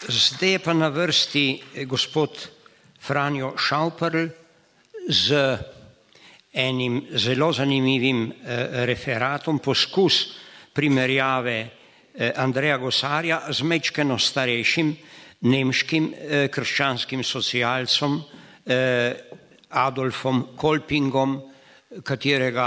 Zdaj je pa na vrsti gospod Franjo Šauperl z enim zelo zanimivim referatom, poskus primerjave Andreja Gosarja z majčkeno starejšim nemškim krščanskim socialcem Adolfom Kolpingom, katerega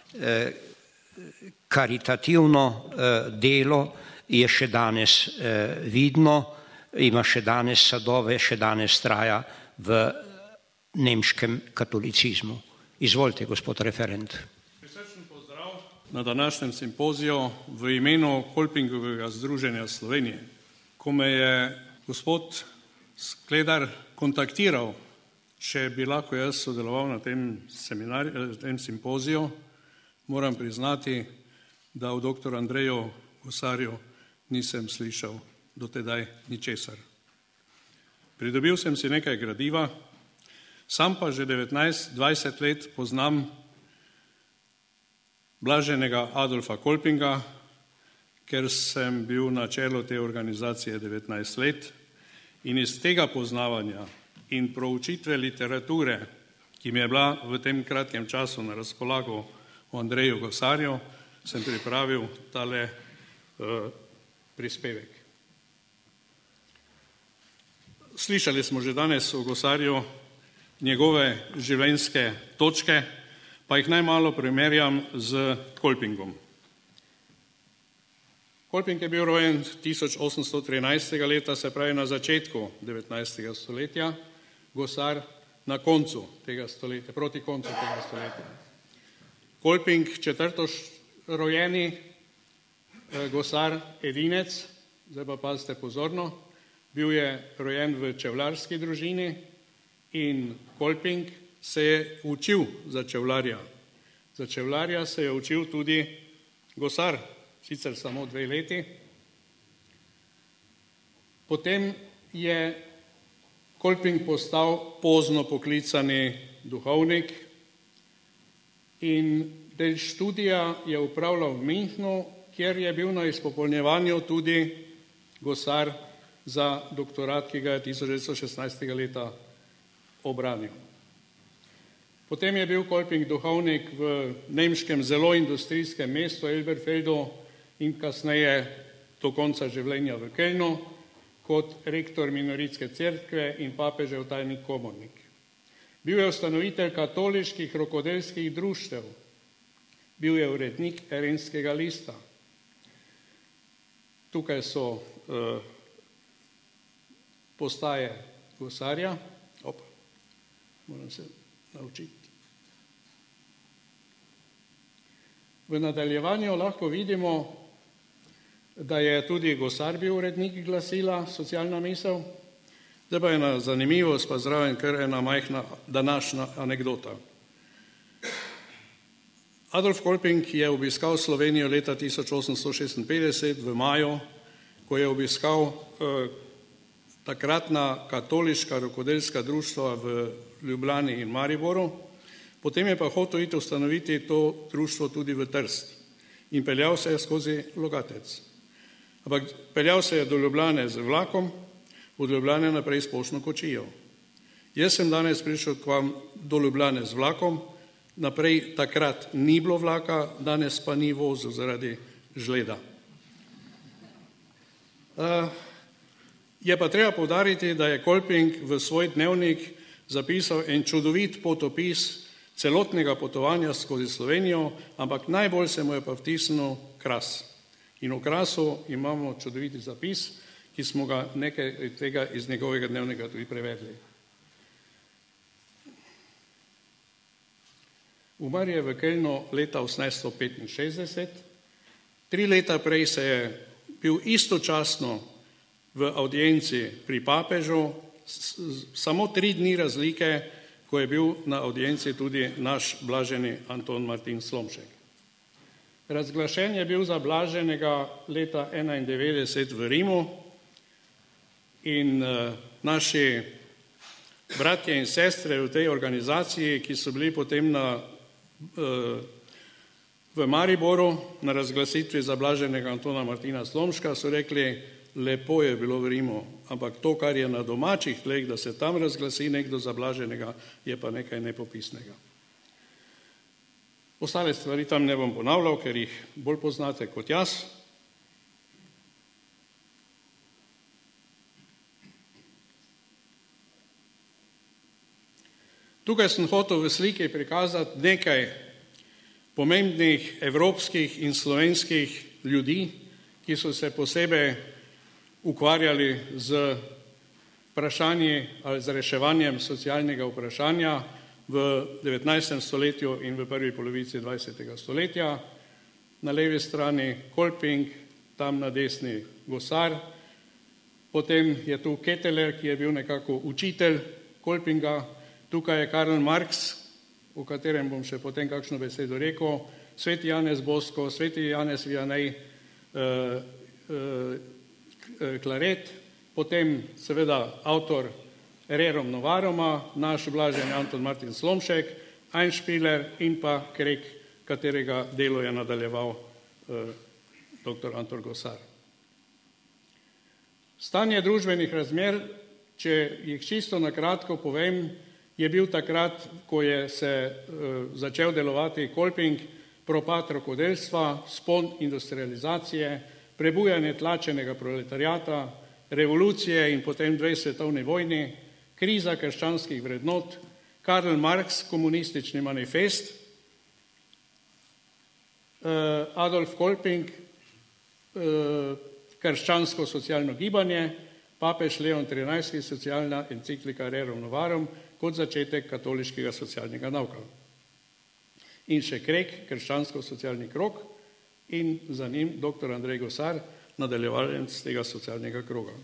karitativno delo je še danes vidno, ima še danes sadove, še danes traja v nemškem katolicizmu. Izvolite, gospod referent. Prisrčen pozdrav na današnjem simpoziju v imenu Kolpingovega združenja Slovenije. Ko me je gospod Skledar kontaktiral, če bi lahko jaz sodeloval na tem simpoziju, moram priznati, da o dr. Andreju Gosarju nisem slišal do tedaj ničesar. Pridobil sem si nekaj gradiva, sam pa že 19-20 let poznam blaženega Adolfa Kolpinga, ker sem bil na čelu te organizacije 19 let in iz tega poznavanja in proučitve literature, ki mi je bila v tem kratkem času na razpolago o Andreju Gosarju, sem pripravil tale prispevek. Slišali smo že danes o Gosarju njegove življenjske točke, pa jih najmalo primerjam z Kolpingom. Kolping je bil rojen 1813. leta, se pravi na začetku 19. stoletja, Gosar na koncu tega stoletja, proti koncu tega stoletja. Kolping četrtorojeni, Gosar edinec, zdaj pa pazite pozorno, bil je rojen v čevljarski družini in Kolping se je učil za čevljarja. Za čevljarja se je učil tudi Gosar, sicer samo 2 leti. Potem je Kolping postal pozno poklicani duhovnik in del študija je upravljal v Münchnu, kjer je bil na izpopolnjevanju tudi Gosar za doktorat, ki ga je 1916. leta obranil. Potem je bil Kolping duhovnik v nemškem zelo industrijskem mestu Elberfeldu in kasneje do konca življenja v Kölnu kot rektor minoritske cerkve in papežev tajni komornik. Bil je ustanovitelj katoliških rokodelskih društev, bil je urednik Erenskega lista. Tukaj so postaje Gosarja. Moram se naučiti. V nadaljevanju lahko vidimo, da je tudi Gosar bil urednik glasila Socialna misel. Zdaj pa ena zanimivost, pa zraven kar ena majhna današnja anekdota. Adolf Kolping je obiskal Slovenijo leta 1856 v maju, ko je obiskal takratna katoliška rokodelska društva v Ljubljani in Mariboru, potem je pa hotel iti ustanoviti to društvo tudi v Trst in peljal se je skozi Logatec. Ampak peljal se je do Ljubljane z vlakom, od Ljubljane naprej s poštno kočijo. Jaz sem danes prišel k vam do Ljubljane z vlakom, naprej takrat ni bilo vlaka, danes pa ni vozil zaradi žleda. Je pa treba poudariti, da je Kolping v svoj dnevnik zapisal en čudovit potopis celotnega potovanja skozi Slovenijo, ampak najbolj se mu je pa vtisnil Kras. In v Krasu imamo čudoviti zapis, ki smo ga nekaj tega iz njegovega dnevnika tudi prevedli. Umrl je v Kölnu leta 1865, 3 leta prej se je bil istočasno v audienci pri papežu, samo 3 dni razlike, ko je bil na audienci tudi naš blaženi Anton Martin Slomšek. Razglašen je bil za blaženega leta 1991 v Rimu in naši bratje in sestre v tej organizaciji, ki so bili potem v Mariboru na razglasitvi za blaženega Antona Martina Slomška, so rekli, lepo je bilo v Rimu, ampak to, kar je na domačih tleh, da se tam razglasi nekdo za blaženega, je pa nekaj nepopisnega. Ostale stvari tam ne bom ponavljal, ker jih bolj poznate kot jaz. Tukaj sem hotel v sliki prikazati nekaj pomembnih evropskih in slovenskih ljudi, ki so se posebej ukvarjali z vprašanji ali z reševanjem socialnega vprašanja v 19. stoletju in v prvi polovici 20. stoletja. Na levi strani Kolping, tam na desni Gosar, potem je tu Ketteler, ki je bil nekako učitelj Kolpinga, tukaj je Karl Marx, o katerem bom še potem kakšno besedo rekel, sveti Janez Bosko, sveti Janez Vianney, Claret, potem seveda avtor Rerum Novaruma, naš blaženi Anton Martin Slomšek, Einspieler in pa Krek, katerega delo je nadaljeval dr. Anton Gosar. Stanje družbenih razmer, če jih čisto na kratko povem, je bil takrat, ko je se začel delovati Kolping, propad rokodelstva, spon industrializacije, prebujanje tlačenega proletariata, revolucije in potem 2 svetovni vojni, kriza krščanskih vrednot, Karl Marx, komunistični manifest, Adolf Kolping, krščansko-socialno gibanje, papež Leon XIII, socialna enciklika Rerum Novarum, kot začetek katoliškega socialnega nauka. In še Krek, krščansko-socialni krog, in za njim dr. Andrej Gosar, nadaljevalec tega socialnega kroga.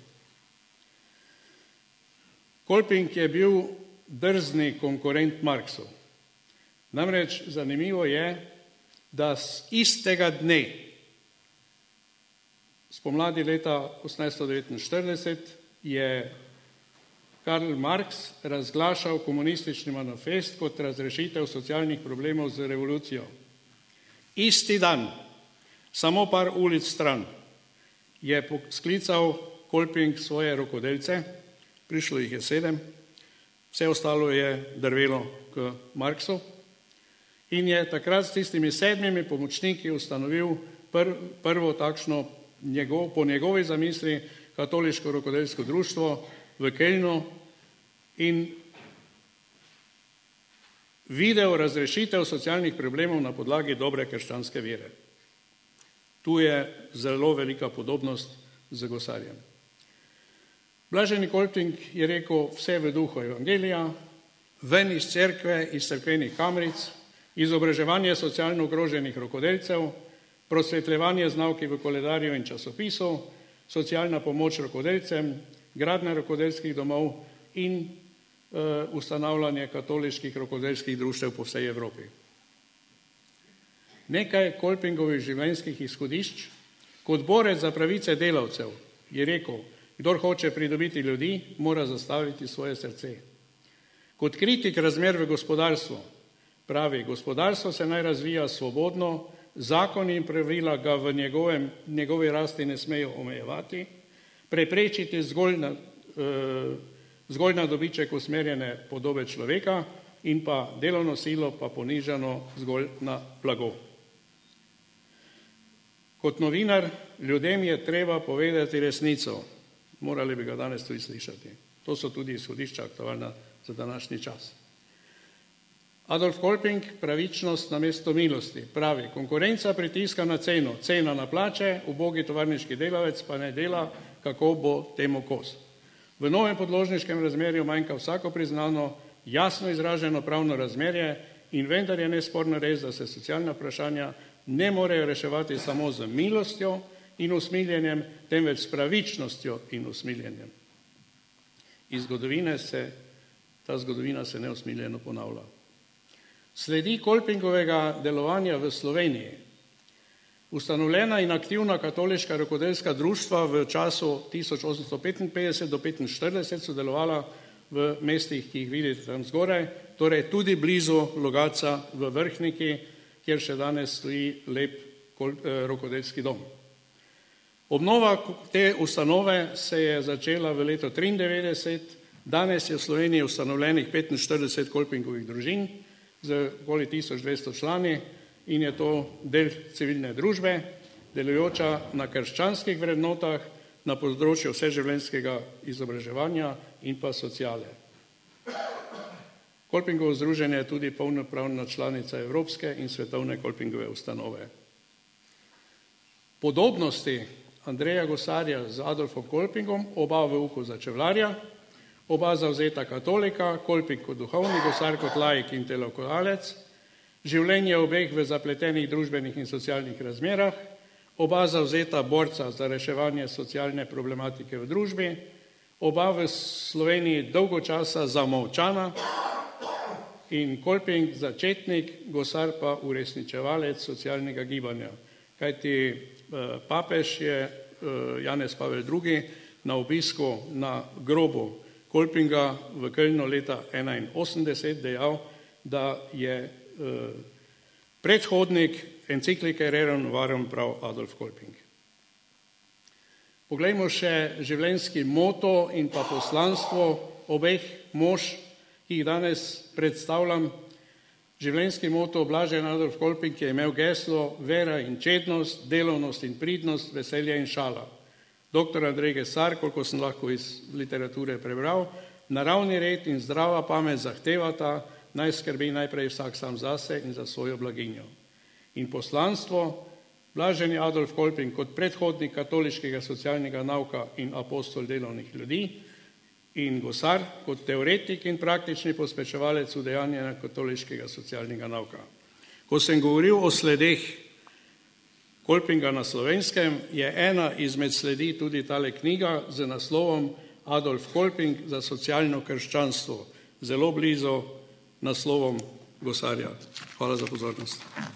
Kolping je bil drzni konkurent Marxu. Namreč zanimivo je, da istega dne, spomladi leta 1849, je Karl Marx razglašal komunistični manifest kot razrešitev socialnih problemov z revolucijo. Isti dan, samo par ulic stran, je sklical Kolping svoje rokodelce, prišlo jih je 7, vse ostalo je drvelo k Marxu in je takrat s tistimi 7 pomočniki ustanovil prvo takšno, po njegovi zamisli, katoliško rokodelsko društvo v Kölnu in videl razrešitev socialnih problemov na podlagi dobre krščanske vere. Tu je zelo velika podobnost z Gosarjem. Blaženi Kolping je rekel vse v duhu evangelija, ven iz cerkve, iz cerkvenih kamric, izobraževanje socialno ogroženih rokodelcev, prosvetljevanje z nauki v koledarju in časopisu, socialna pomoč rokodelcem, gradnja rokodelskih domov in ustanavljanje katoliških rokodelskih društev po vsej Evropi. Nekaj Kolpingovih življenjskih izhodišč. Kot borec za pravice delavcev je rekel, kdor hoče pridobiti ljudi, mora zastaviti svoje srce. Kot kritik razmer v gospodarstvu pravi, gospodarstvo se naj razvija svobodno, zakoni in pravila ga v njegovi rasti ne smejo omejevati, preprečiti zgolj na dobiček usmerjene podobe človeka in pa delovno silo pa ponižano zgolj na blago. Kot novinar ljudem je treba povedati resnico. Morali bi ga danes tudi slišati. To so tudi izhodišča aktualna za današnji čas. Adolf Kolping, pravičnost namesto milosti, pravi, konkurenca pritiska na ceno, cena na plače, ubogi tovarniški delavec pa ne dela, kako bo temu kos. V novem podložniškem razmerju manjka vsako priznano, jasno izraženo pravno razmerje in vendar je nesporno res, da se socialna vprašanja ne morejo reševati samo z milostjo in usmiljenjem, temveč s pravičnostjo in usmiljenjem. Iz zgodovine ta zgodovina se neusmiljeno ponavlja. Sledi Kolpingovega delovanja v Sloveniji. Ustanovljena in aktivna katoliška rokodelska društva v času 1855 do 1945 so delovala v mestih, ki jih vidite tam zgoraj, torej tudi blizu Logatca v Vrhniki, kjer še danes stoji lep rokodelski dom. Obnova te ustanove se je začela v letu 1993, danes je v Sloveniji ustanovljenih 45 kolpingovih družin z okoli 1200 člani in je to del civilne družbe, delujoča na krščanskih vrednotah, na področju vseživljenjskega izobraževanja in pa sociale. Kolpingovo združenje je tudi polnopravna članica Evropske in svetovne kolpingove ustanove. Podobnosti Andreja Gosarja z Adolfom Kolpingom, oba v uku za čevljarja, oba zavzeta katolika, Kolping kot duhovni, Gosar kot laik in intelektualec, življenje obeh v zapletenih družbenih in socialnih razmerah, oba zavzeta borca za reševanje socialne problematike v družbi, oba v Sloveniji dolgo časa zamolčana in Kolping začetnik, Gosar pa uresničevalec socialnega gibanja. Kajti papež je Janez Pavel II. Na obisku na grobu Kolpinga v Kölnu leta 1981 dejal, da je predhodnik enciklike Rerum Novarum prav Adolf Kolping. Poglejmo še življenjski moto in pa poslanstvo obeh mož, ki jih danes predstavljam. Življenjski moto Blažen Adolf Kolping je imel geslo vera in čednost, delovnost in pridnost, veselje in šala. Dr. Andrej Gesar, koliko sem lahko iz literature prebral, naravni red in zdrava pamet zahtevata, naj skrbi najprej vsak sam zase in za svojo blaginjo. In poslanstvo Blaženi Adolf Kolping kot predhodnik katoliškega socialnega nauka in apostol delovnih ljudi in Gosar kot teoretik in praktični pospeševalec udejanja katoliškega socialnega nauka. Ko sem govoril o sledeh Kolpinga na Slovenskem, je ena izmed sledi tudi tale knjiga z naslovom Adolf Kolping za socialno krščanstvo, zelo blizu naslovom Gosarja. Hvala za pozornost.